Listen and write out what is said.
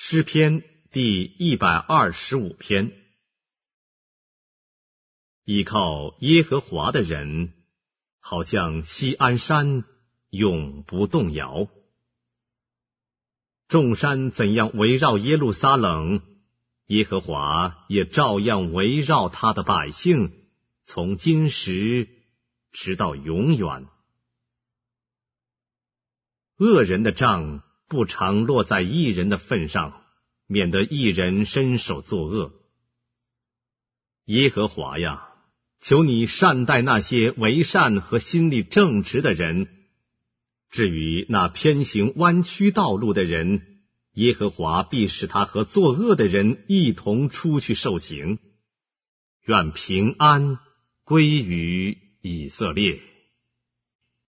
诗篇第125篇。依靠耶和华的人，好像锡安山，永不动摇。众山怎样围绕耶路撒冷，耶和华也照样围绕他的百姓，从今时直到永远。恶人的杖不常落在义人的份上，免得义人伸手作恶。耶和华呀，求你善待那些为善和心里正直的人。至于那偏行弯曲道路的人，耶和华必使他和作恶的人一同出去受刑。愿平安归于以色列。